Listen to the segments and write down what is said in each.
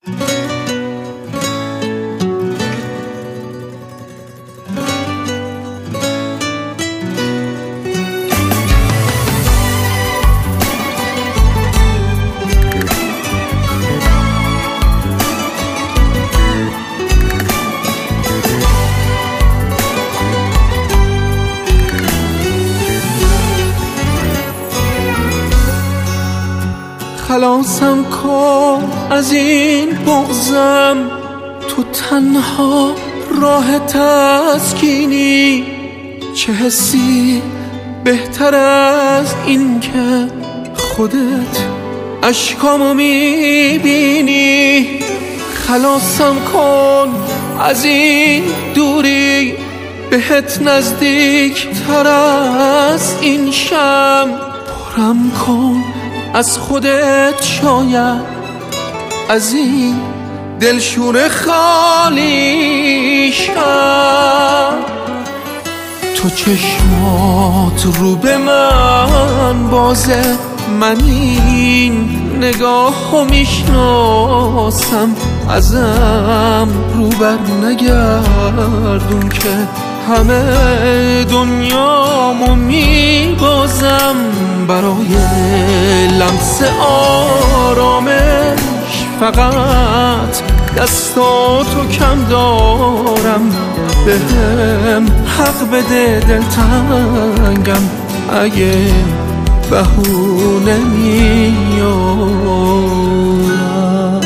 خلاصم کن از این بغضم، تو تنها راه تسکینی. چه حسی بهتر از این که خودت اشکامو میبینی. خلاصم کن از این دوری، بهت نزدیک تر از این شم. پرم کن از خودت، شاید از این دلشور خالی شم. تو چشمات رو به من بازه، من این نگاهو میشناسم. ازم رو بر نگردون که همه دنیامو میبازم. برای لمس آرامش فقط دستاتو کم دارم. بهم حق بده دلتنگم اگه بهونه میارم.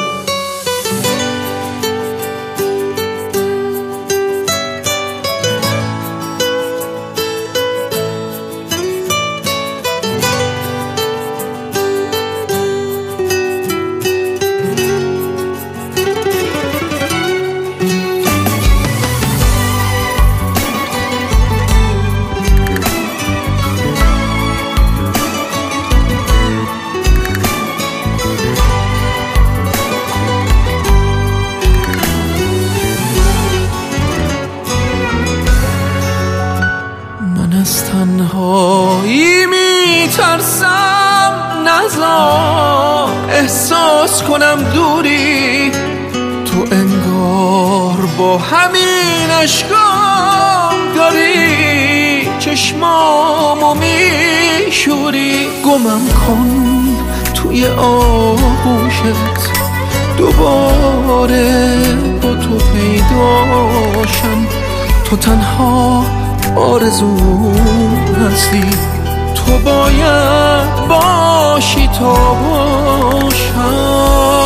از تنهایی میترسم، نذار احساس کنم دوری. تو انگار با همین اشکام داری چشمامو میشوری. گمم کن توی آغوشت، دوباره با تو پیداشم. تو تنها آرزو هستی، تو باید باشی تا باشم.